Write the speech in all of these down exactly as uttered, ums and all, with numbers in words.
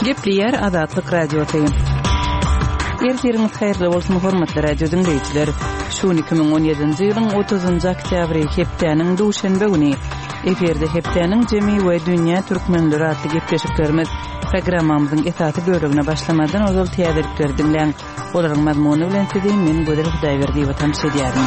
Gepleyer Azatlyk radiosu. Ertiriniz hayrly bolsun hormatly radio dinleyijiler. Şu iki ming on ýedinji ýylyň otuzynjy oktýabry hepdeniň duşanbe güni eferde hepdeniň jemi we dünýä türkmenleri adly gepleşiklerimiz programmamyzyň esasy bölümine başlamadan ozal täzelikler dinleň. Olaryň mazmuny bilen sizin men Göder Hudaýberdi we tamşy edýärim.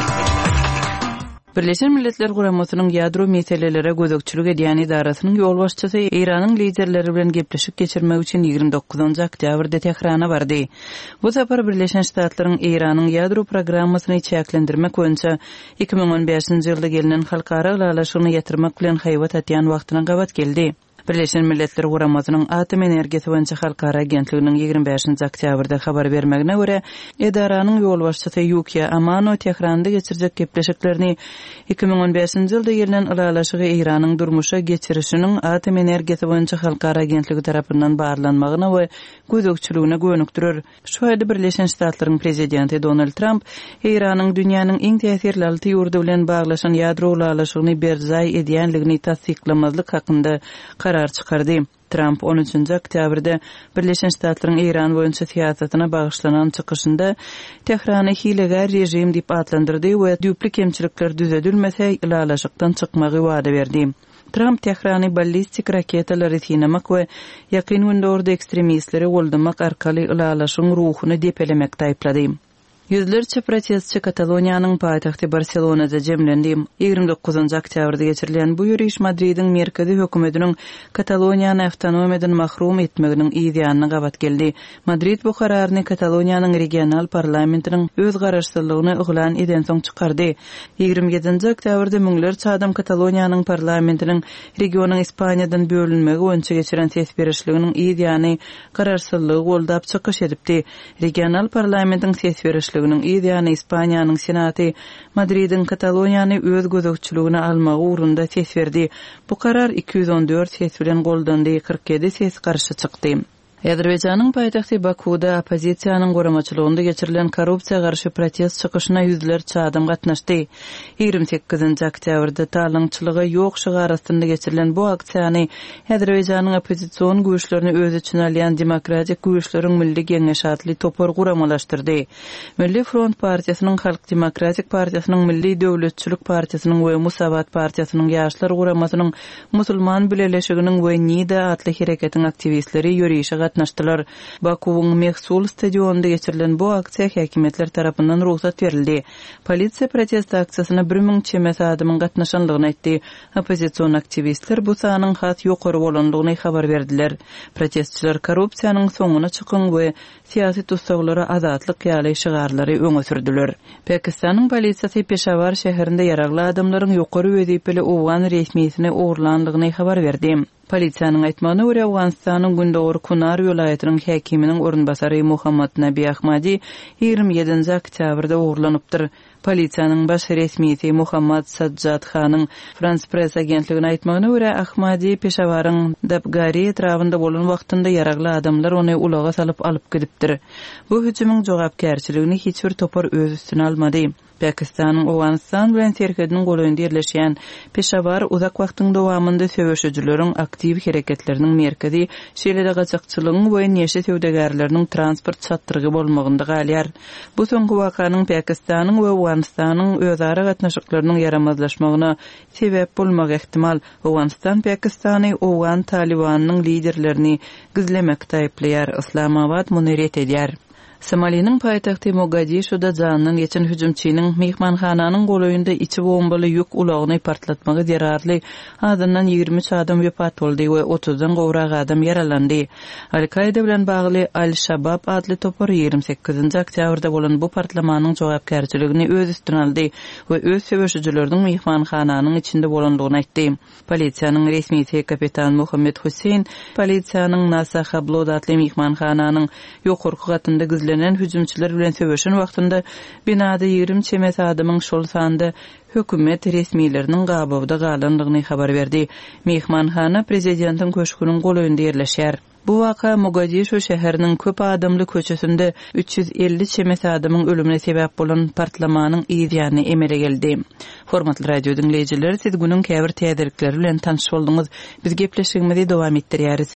Birleşen Milletler Guramasynyň ýadro meselelere gözekçilik edýän idarasynyň ýol başçysy Iranyň liderleri bilen gepleşik geçirmek üçin ýygrimi dokuzynjy oktýabrda Tehrana bardy. Bu sapar Birleşen Ştatlaryň Iranyň ýadro programmasyny çäklendirmek boýunça iki ming on beşinji ýylda gelinen halkara ýalaşyny ýetirmek bilen haýwat atýan wagtyna gabat geldi. Birleşen Milletler Guramasynyň atom energiýasy boýunça halkara agentliginiň ýygrimi beşinji oktýabrda habar bermegine görä, edaranyň ýol başçysy Yukiya Amano Tehranda geçirjek gepleşiklerini iki ming on beşinji ýylda gelinen ýalaşygy Iranyň durmuşa geçirişiniň atom energiýasy boýunça halkara agentligi tarapyndan barlanmagyna we gözekçiligine gönükdirer. Şu aýda Birleşen Ştatlaryň prezidenti Donald Trump Iranyň dünýäniň iň täsirli alty ýurdu bilen baglaşan ýadro ýalaşygyny berjay edýänligini tasdiklamazlyk hakynda karar çıkardı. Trump on üçünjy oktýabrda Birleşen Ştatlaryň Iran boýunça siýasatyna bagyşlanan çykyşynda Tehrany hilegar rejim diýip adlandyrdy we düpli kemçilikler düzeltilmese ýalaşykdan çykmagy wada berdi. Trump Tehrany ballistik raketalary sinamak we ýakyn günde orda ekstremistleri goldamak arkaly ýalaşyň ruhuny depelemek taýplady. Yüzlerce protestçi Katalonyanyň paýtagty Barcelonada jemlendi. ýygrimi dokuzynjy oktýabrda geçirilen bu ýürüş Madridiň merkezi hökümetiniň Katalonyany awtonomiýadan mahrum etmeginiň ýa-da gabat geldi. Madrid bu kararyny Katalonyanyň regional parlamentiniň öz garaşsyzlygyny uglan eden soň çykardy. ýygrimi ýedinji oktýabrda müňlerçe adam Katalonyanyň parlamentiniň regionyň Ispaniýadan bölünmegi boýunça geçiren ses berişliginiň ýa-da garaşsyzlygy goldap çykyş edipdi. Regional parlamentiň ses berişliginiň ýa-da Ispaniýanyň senaty Madridin Katalonyany öz gözekçiligine almagy uğrunda ses berdi. Bu karar iki yüz on dört ses bilen goldandy, kırk yedi ses garşy çykdy. Azerbaýjanyň paýtagty Bakuda opozisiýanyň goramaçylygynda geçirilen korrupsiýa garşy protest çykyşyna ýüzlerçe adam gatnaşdy. ýygrimi sekizinji oktýabrda talançylygy ýok şygarasynda geçirilen bu aksiýany Azerbaýjanyň opozisiýon güýçlerini öz üçin alýan demokratik güýçleriň milli geňeşi adly topar guramalaşdyrdy. Milli Front partiýasynyň Halk Demokratik partiýasynyň Milli Döwletçilik partiýasynyň we Musabat partiýasynyň ýaşlar guramasynyň musulman bileşiginiň we Nida adly hereketiň aktivistleri ýürüýüşe gatnaşdylar. Bakuwyň Mehsul stadionunda geçirilen bu aksiýa häkimetler tarapyndan ruhsat berildi. Polisiýa protest aksiýasyna bir ming çemes adamyň gatnaşanlygyny aýtdy. Opozisiýon aktivistler bu sanyň hat ýokary bolandygyny habar berdiler. Protestçiler korrupsiýanyň soňuna çykyn we siýasy tutsaklara azatlyk ýaly şygarlary öňe sürdiler. Pakistanyň polisiýasy Peshawar şäherinde ýaragly adamlaryň ýokary wezipeli Owgan resmiýetine ogurlandygyny habar berdi. Polisiýanyň aýtmagyna görä Awganistanyň Gündogor Kunar ýolaýatynyň häkiminiň orunbasary Muhammad Nabi Ahmadi ýygrimi ýedinji oktýabrda ogurlanypdyr. Polisiýanyň baş resmiýeti Muhammad Sajjad Khanyň France Press agentligine aýtmagyna görä Ahmadi Peshawaryň Dabgari etrafynda bolan wagtynda ýaragly adamlar ony ulaga salyp alyp gidipdir. Bu hüjümyň jogapkärçiligini hiç bir topar öz üstüne almady. Pakistanyň Awganistan bilen serkediniň goýunda ýerleşýän Peshawar uzak wagtyň dowamında söwüşçileriň aktiw hereketleriniň merkezi şeýle-de gaçakçylygyň we neşe söwdegarlarynyn transport çatdyrgy bolmagynda galýar. Bu soňky wakanyň Pakistanyň we Awganistanyň özara gatnaşyklarynyň yaramazlaşmagyna sebäp bolmak ihtimal. Awganistan Pakistany Owgan Talibanyň liderlerini gizlemek taýplaýar, Islamabad muneret edýär. Somaliýanyň paýtagty Mogadishuda janyny geçen hüjümçiniň mehmanhananyň goloýunda içi bombaly ýük ulagyny partlatmagy derarly adamdan ýygrimi üç adam wepat boldy we otuzdan gowrak adam yaralandy. Al-Qaida bilen bagly Al-Shabab adly topar ýygrimi sekizinji oktýabrda bolan bu partlamanyň jogapkärçiligini öz üstüne aldy we öz söwüşçileriniň mehmanhananyň içinde bolandygyny aýtdy. Polisiýanyň resmiýeti kapitan Muhammed Hussein polisiýanyň Nasaha Blod adly mehmanhananyň ýokurky gatynda gizlenen hüjümçiler bilen söwüşen wagtynda binada ýygrimi çemes adamyň şol sanda hökümet resmiýetleriniň gabawda galandygyny habar berdi. Mehmanhana prezidentiň köşküniň goloýunda ýerleşýär. Bu waka Mogadishu şäheriniň köp adamly köçesinde üç yüz elli çemes adamyň ölümine sebäp bolan partlamanyň ýa-da emele geldi. Hormatly radio dinleýijiler, siz günüň käbir täzelikleri bilen tanış boldyňyz. Biz gepleşigimizi dowam etdirýäris.